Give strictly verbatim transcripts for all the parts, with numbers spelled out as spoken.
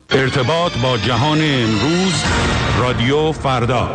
ارتباط با جهان امروز، رادیو فردا.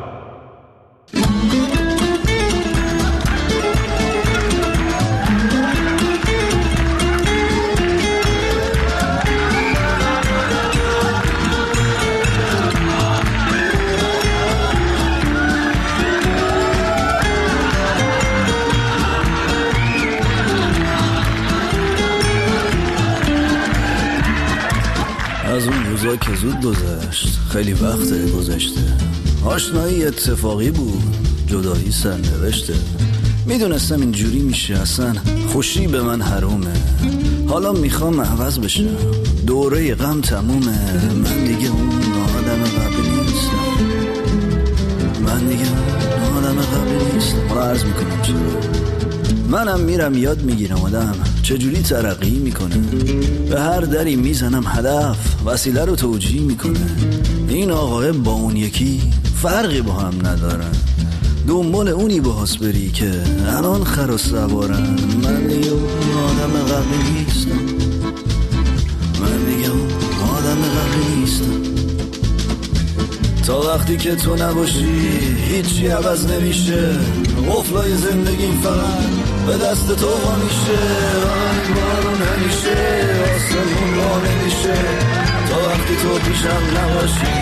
از اون روزا که زود گذشت، خیلی وقت گذشته. آشنایی اتفاقی بود، جدایی سرنوشته. میدونستم اینجوری میشه، اصلا خوشی به من حرومه. حالا میخوام عوض بشم، دوره غم تمومه. من دیگه اون آدم قبلی نیستم، من دیگه اون آدم قبلی نیستم. حالا عرض میکنم چرا. منم میرم یاد میگیرم آدم چجوری ترقی میکنه. به هر دری میزنم هدف وسیله رو توجیه میکنه. این آقای با اون یکی فرقی با هم ندارن، دنبال اونی باهاس بری که الان خر و سوارن. من دیگه اون آدم قبلی نیستم، من دیگه اون آدم قبلی نیستم. تا وقتی که تو نباشی هیچی عوض نمیشه. قفلای زندگیم فقط به دست تو وا میشه. آی بارون همیشه آسمون وا نمیشه تا وقتی تو پیشم نباشی.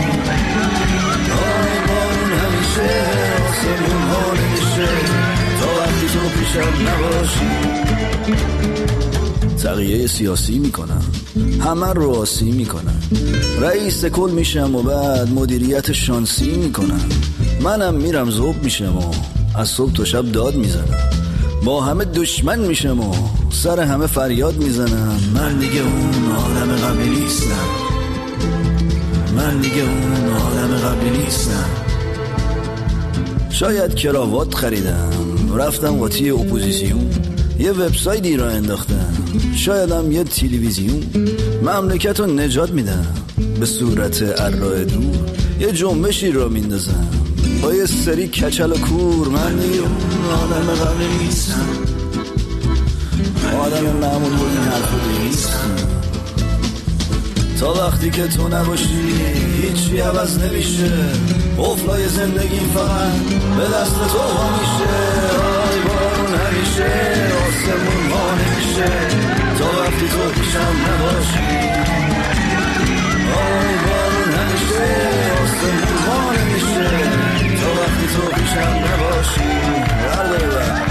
آی بارون همیشه آسمون وا نمیشه تا وقتی تو پیشم نباشی. تغییر سیاسی میکنم، همه رو آسی میکنم. رئیس کل میشم و بعد مدیریت شانسی میکنم. منم میرم ذوب میشم و از صبح تا شب داد میزنم. با همه دشمن میشم و سر همه فریاد میزنم. من دیگه اون آدم قبلی نیستم، من دیگه اون آدم قبلی نیستم. شاید کراوات خریدم، رفتم قاطی اپوزیسیون، یه وبسایتی را انداختم. شایدم یه تلویزیون مملکت رو نجات میدم. به صورت ارائه دور یه جنبشی را میندازم با یه سری کچل و کور. من دیگه اون آدم قبلی نیستم، آدم معمول بود این حرف رو نیستم. تا وقتی که تو نباشی هیچی عوض نمیشه. قفلای زندگیم فقط به دست تو وا میشه. آی بارون همیشه آسمون وا نمیشه تا وقتی تو پیشم نباشی. آی بارون همیشه آسمون وا نمیشه تا وقتی تو پیشم نباشی. برداره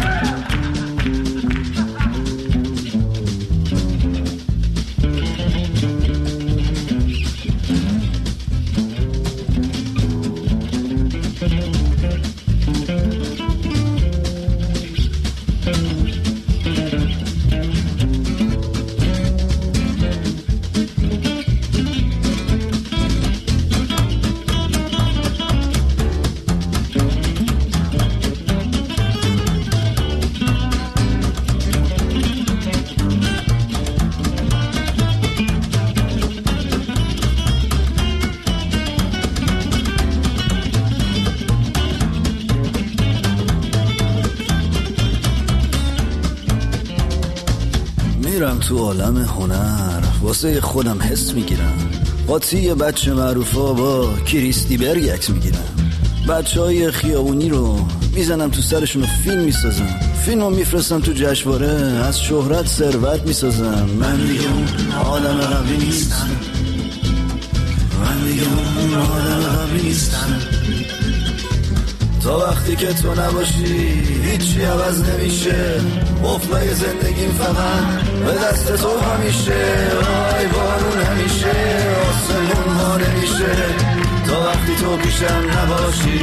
میرم تو عالم هنر، واسه خودم حس میگیرم. قاطی بچه معروفا با کریستی برگ عکس میگیرم. بچه های خیابونی رو میزنم تو سرشون و فیلم میسازم. فیلم رو میفرستم تو جشنواره، از شهرت ثروت میسازم. من دیگه اون آدم قبلی نیستم، من دیگه اون آدم قبلی نیستم. تا وقتی که تو نباشی هیچی عوض نمیشه. قفلای زندگیم فقط به دست تو همیشه. آی بارون همیشه آسمون ها نمیشه تا وقتی تو پیشم نباشی.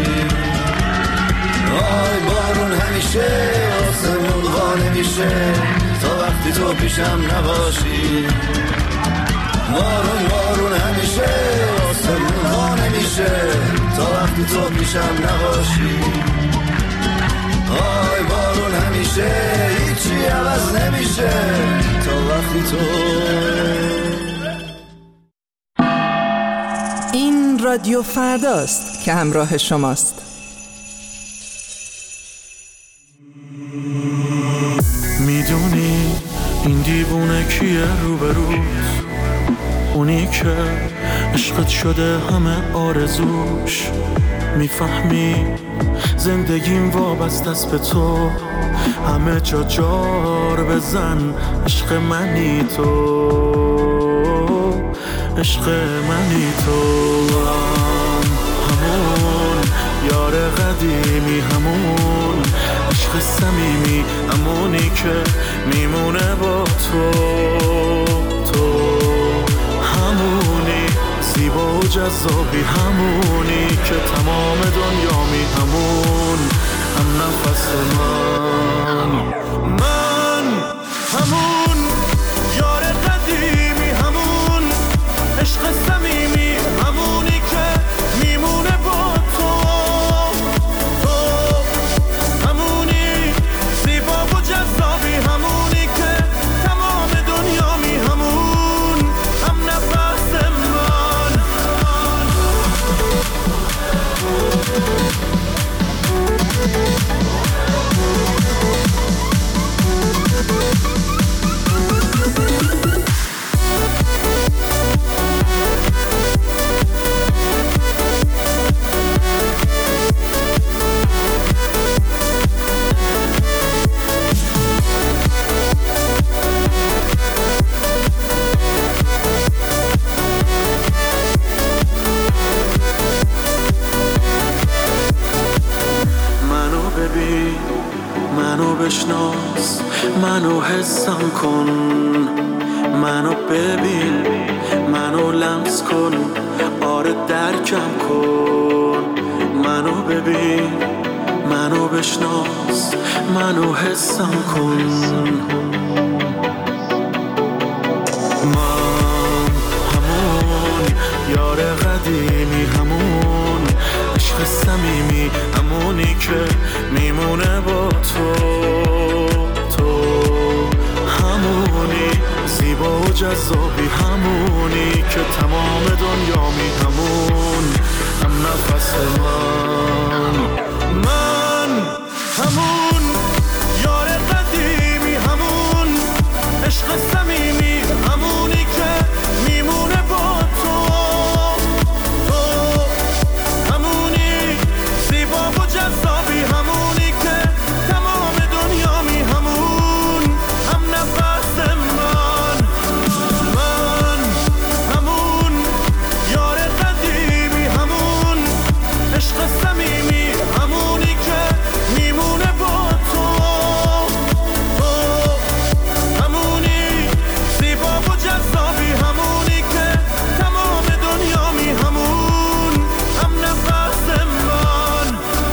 آی بارون همیشه آسمون ها نمیشه تا وقتی تو پیشم نباشی. بارون بارون همیشه آسمون ها نمیشه تا وقتی تو پیشم نباشی. آی بارون همیشه هیچی عوض نمیشه تا وقتی تو. این رادیو فرداست که همراه شماست. میدونی این دیوونه کیه روبروت؟ اونی که عشقت شده همه آرزوش. میفهمی زندگیم وابسته است به تو، همه جا جار بزن عشق منی تو، عشق منی تو. همون یار قدیمی، همون عشق صمیمی، همونی که میمونه با تو. تو همونی زیبا و جذابی، همونی که تمام دنیامی، همون هم نفس من. من همون یار قدیمی، همون عشق صمیمی، همونی که میمونه با تو. تو همونی زیبا و جذابی، همونی که تمام دنیامی، همون هم نفس من. منو بشناس، منو حسم کن، منو ببین، منو لمس کن، آره درکم کن. منو ببین، منو بشناس، منو حسم کن. من همون یار قدیمی، همون عشق صمیمی، همونی که میمونه با تو. تو همونی زیبا و جذابی، همونی که تمام دنیامی، همون هم نفس من. من همون یار قدیمی، همون عشق صمیمی، همونی که میمونه با تو. تو همونی زیبا و جذابی، همونی که تمام دنیامی، همون هم نفس من. من همون یار قدیمی، همون عشق صمیمی، همونی که میمونه با تو. تو همونی زیبا و جذابی، همونی که تمام دنیامی، همون هم نفس من.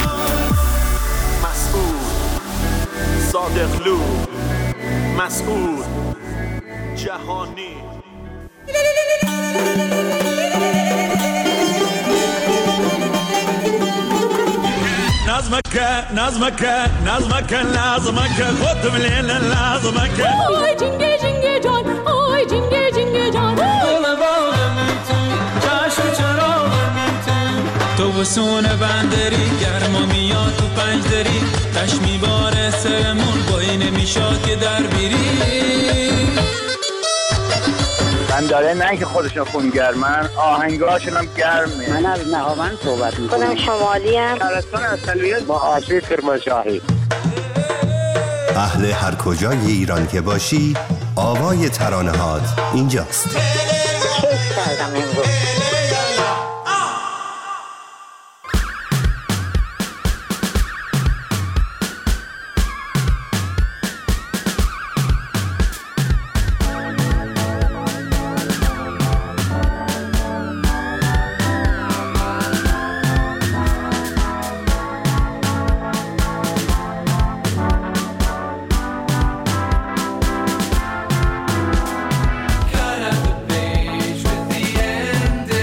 مسعود صادقلو، مسعود جهانی. نظمك نظمك نظمك لازمك خد من هنا لازمك. آی جنگه جنگه جان، آی جنگه جنگه جان. تو بسون بندری گرما میاد تو پنج دری، تش میباره سرمون بایی نمیشاد که در بیری. بنداره نه که خودشون خونگرمن، آهنگاشون هم گرمه. من از نهاوند صحبت میکنم. خودم شمالی هم. شهرستان اصلیت با آشوی کرمانشاهی. اهل هر کجای ایران که باشی، آوای ترانه‌هات اینجاست. کیف کردم امروز. Cut out the page with the end.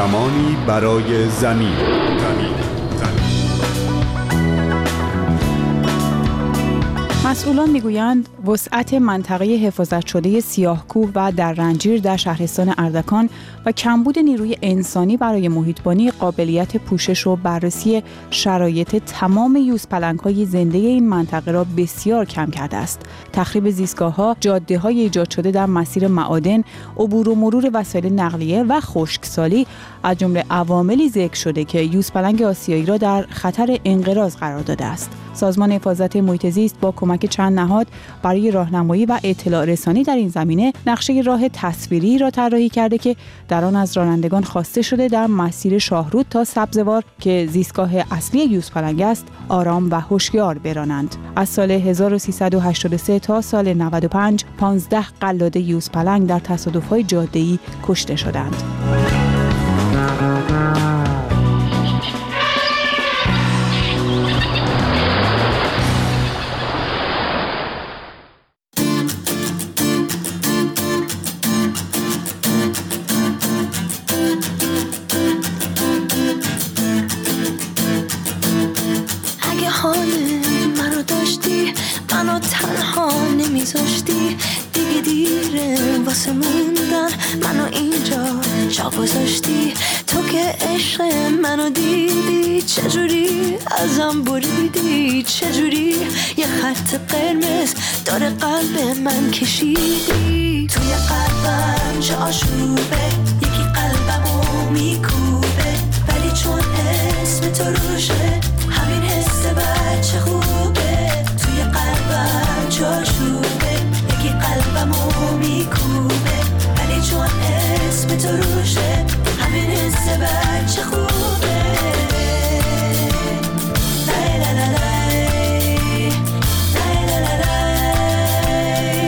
زمانی برای زمین. مسئولان میگویند وسعت منطقه حفاظت شده سیاه‌کوه و در رنجیر در شهرستان اردکان و کمبود نیروی انسانی برای محیط‌بانی قابلیت پوشش و بررسی شرایط تمام یوزپلنگ‌های زنده این منطقه را بسیار کم کرده است. تخریب زیستگاه‌ها، جاده‌های ایجاد شده در مسیر معادن، عبور و مرور وسایل نقلیه و خشکسالی از جمله عواملی ذکر شده که یوزپلنگ آسیایی را در خطر انقراض قرار داده است. سازمان حفاظت محیط زیست با کمک چند نهاد برای راهنمایی و اطلاع رسانی در این زمینه نقشه راه تصویری را طراحی کرده که در آن از رانندگان خواسته شده در مسیر شاهرود تا سبزوار که زیستگاه اصلی یوزپلنگ است آرام و هوشیار برانند. از سال هزار و سیصد و هشتاد و سه تا سال نود و پنج پانزده قلاده یوزپلنگ در تصادف‌های جاده‌ای کشته شدند. دیگه دیره واسه موندن منو اینجا جا گذاشتی. تو که عشق منو دیدی چجوری ازم بریدی، چجوری یه خط قرمز داره قلب من کشیدی. توی قلبم چه آشوبه، یکی قلبمو میکوبه، ولی چون اسم تو روشه همین حس بچه خوبه. توی قلبم چه آشوبه، یکی قلبمو میکوبه، ولی چون اسم تو روشه همین حس بچه خوبه. لای لای لای لای لای لای.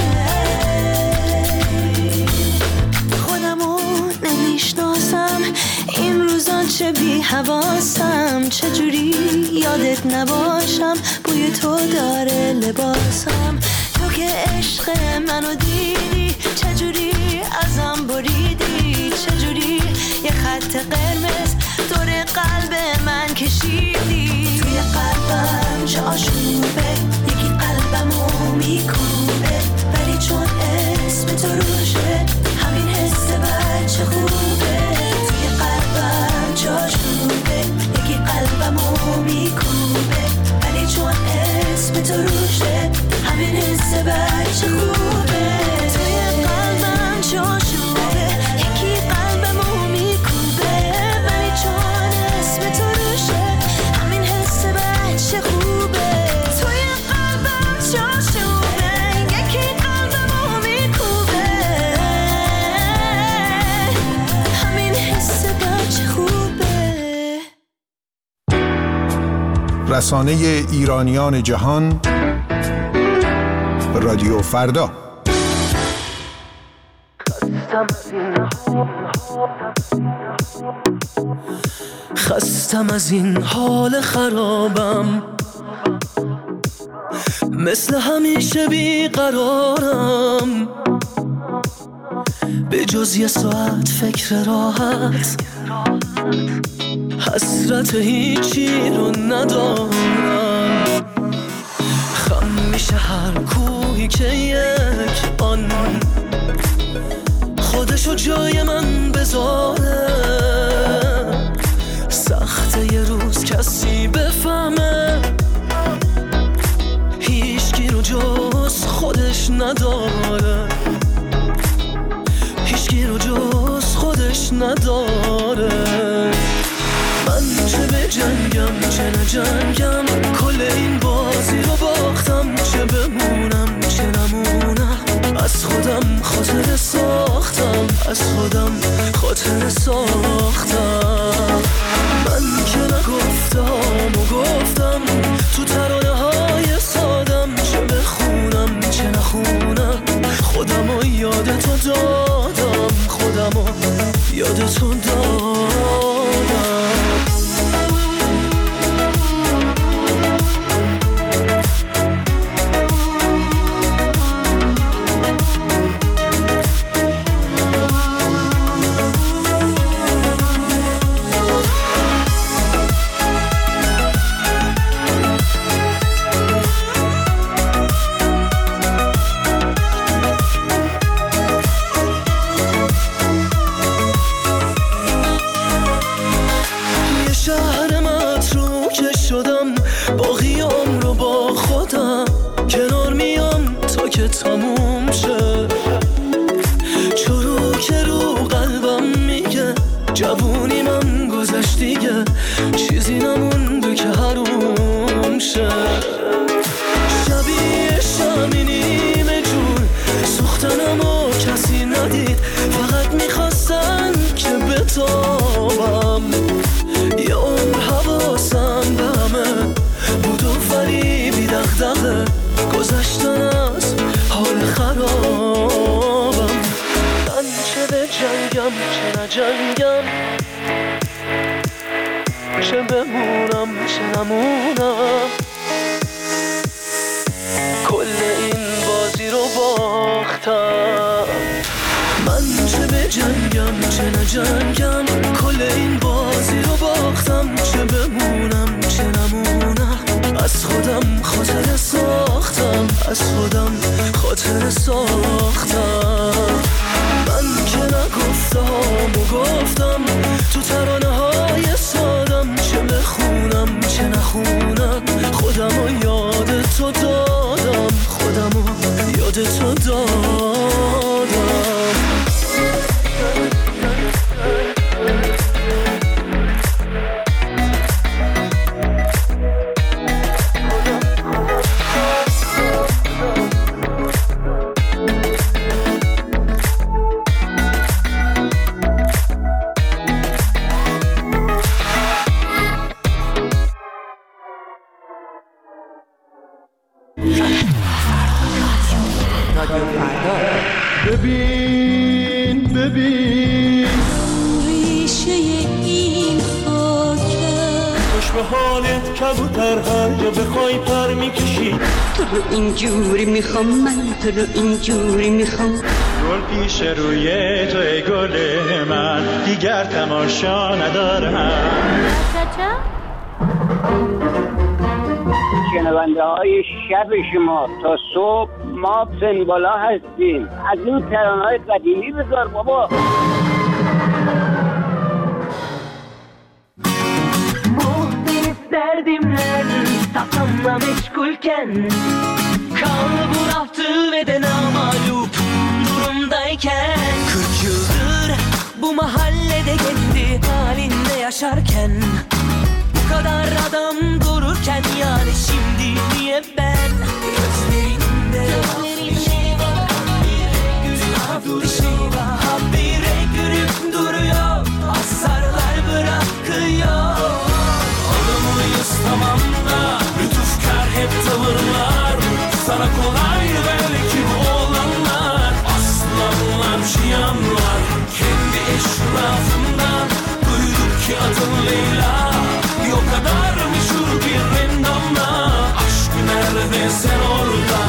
خودمو نمیشناسم این روزا، چه بی حواسم، چجوری یادت نباشم بوی تو داره لباسم. تو که عشق منو دیدی چجوری ازم بریدی، چجوری یه خط قرمز دور قلب من کشیدی. توی قلبم چه آشوبه، یکی قلبمو میکوبه، ولی چون اسم تو روشه همین حس بچه خوبه. توی قلبم چه آشوبه، یکی قلبمو میکوبه، ولی چون اسم تو روشه همین حس بچه خوبه. توی قلبم چه آشوبه، یکی قلبمو میکوبه، ولی چون اسم تو روشه همین حس بچه خوبه. توی قلبم چه آشوبه، یکی قلبمو میکوبه، همین حس بچه خوبه. رسانه ایرانیان جهان، رادیو فردا. خستم از این حال خرابم، مثل همیشه بیقرارم، به جز یه ساعت فکر راحت، حسرت هیچی رو ندارم. خم میشه هر کوهی که یک آن خودشو جای من بذاره. سخته یه روز کسی بفهمه هیچکی رو جز خودش نداره، هیچکی رو جز خودش نداره. من چه به جنگم چه نجنگم، کل این بازی رو باختم، چه بمونم چه نمونم، از خودم خاطر ساختم، از خودم خاطر ساختم. من که نگفتم و گفتم تو ترانه های سادم، چه بخونم چه نخونم، خودم رو یاد تو دادم، خودم رو یاد تو دادم. جوونی من گذشت دیگه چیزی نمونده که حروم شه شبیه شمی نیمه جون سوختنمو کسی ندید فقط میخواستن که بتابم یه عمر حواسم به همه بود و ولی بی دغدغه گذشتن از حال خرابم من چه به جنگم چه نجنگم چه بمونم چه نمونم کل این بازی رو باختم من چه به جنگم چه نجنگم کل این بازی رو باختم چه بمونم چه نمونم از خودم خاطر ساختم از خودم خاطر ساختم من که نگفتم و گفتم تو ترانه های سادم چه بخونم چه نخونم خودم رو یاد تو دادم خودم رو یاد تو دادم ببین ببین ریشه این خاکه خوش به حالت کبوتر هر جا بخوای پر میکشی تو رو اینجوری میخوام من تو رو اینجوری میخوام گل پیش روی تو ای گل من دیگر تماشا ندارم شنونده های شب شما تا صبح ما سنبالا هستیم از این ترانه های قدیمی بذار بابا Muhtelif derdimler tatlanma meşgulken Kalbur aftı ve de namalup durumdayken Kırk yıldır bu mahallede kendi halinde yaşarken Bu kadar adam dururken yani şimdi niye ben Gözlerinde bir şey var bir şey var habire gülüp duruyor asarlar bırakıyor Olur muyuz tamam da lütufkar hep tavırlar Sana kolay belki bu olanlar aslanlar cihanlar Kendi eşrafından duyduk ki adın Leyla Bir o kadar meşhur bir endamla aşk nerede sen orada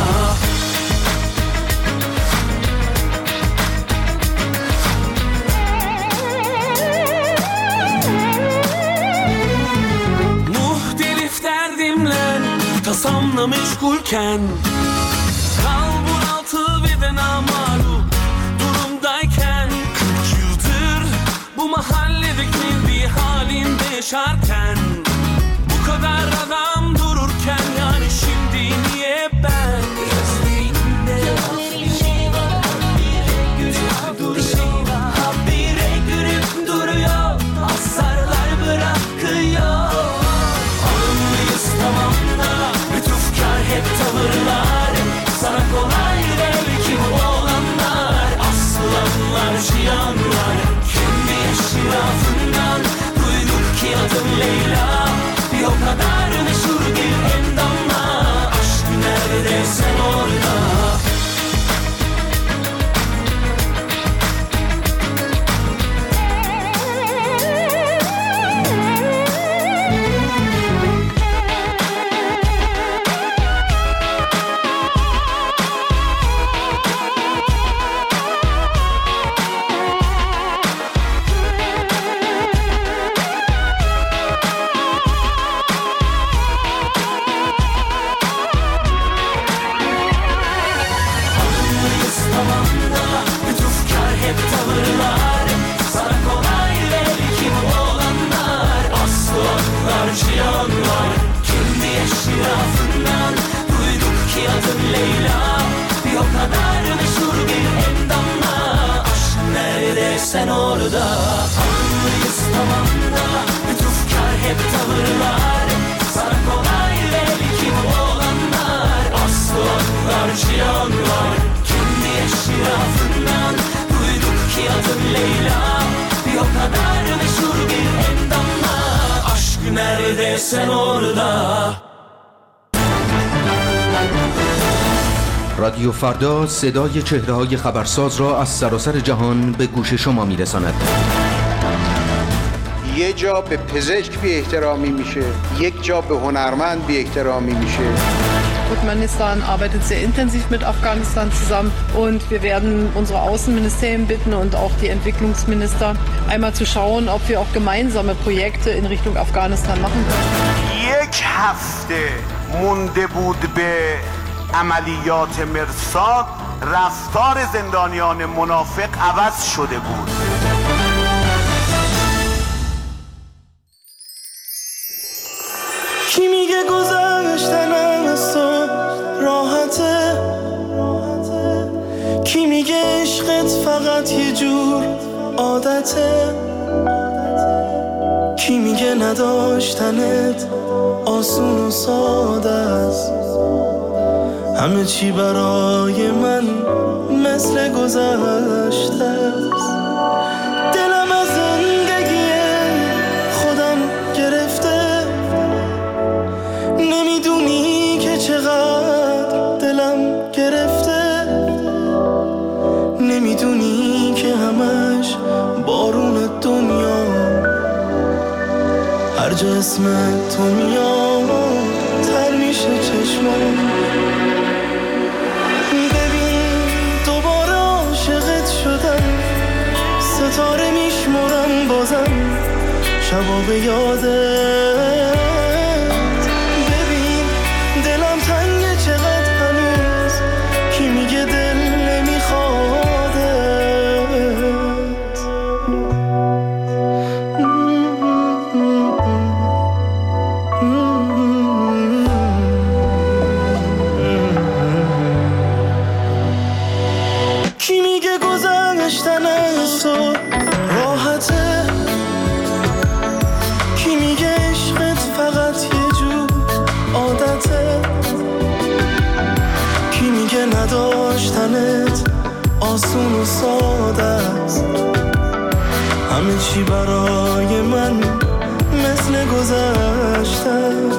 Tasamla meşgulken Kalbur altı ve de namalup durumdayken Kırk yıldır bu mahallede kendi halinde yaşarken Bu kadar adam dururken yani şimdi niye ben Gözlerinde bir şey var habire gülüp duruyor Habire gülüp duruyor asarlar bırakıyor Alımlıyız tamam hep tavırlar Sana kolay belki bu olanlar Aslanlar, cihanlar Kendi eşrafından duyduk ki adın Leyla Bir o kadar meşhur bir endamla Aşk nerede sen orada Sen orada İstemem da lütufkar hep tavırlar. Sana kolay belki bu olanlar. Aslı onlar cihanlar. Kendi eşrafından duyduk ki adın Leyla. Bir o kadar meşhur bir endamla. Aşk nerede sen orada. رادیو فردا صدای چهره‌های خبرساز را از سراسر جهان به گوش شما می‌رساند. یه جا به پزشک بی احترامی میشه، یک جا به هنرمند بی احترامی میشه. Turkmenistan arbeitet sehr intensiv mit Afghanistan zusammen und wir werden unsere Außenministerien bitten und auch die Entwicklungsminister einmal zu schauen, ob wir auch gemeinsame Projekte in Richtung Afghanistan machen können. یک هفته مونده بود به عملیات مرصاد، رفتار زندانیان منافق عوض شده بود. کی میگه گذشتن از تو راحته؟ کی میگه عشقت فقط یه جور عادته؟ کی میگه نداشتنت آسون و ساده است؟ همه چی برای من مثل گذشته است. دلم از زندگی خودم گرفته، نمیدونی که چقدر دلم گرفته، نمیدونی که همش بارون دنیا هر جا اسم تو میاد تر میشه چشمم. ستاره میشمرم بازم شبا به یادت. ببین دلم تنگه چقدر هنوز، کی میگه دل نمیخوادت؟ کی میگه گذشتن از تو راحته؟ کی میگه عشقت فقط یه جور عادته؟ کی میگه نداشتنت آسون و ساده است؟ همه چی برای من مثل گذشته.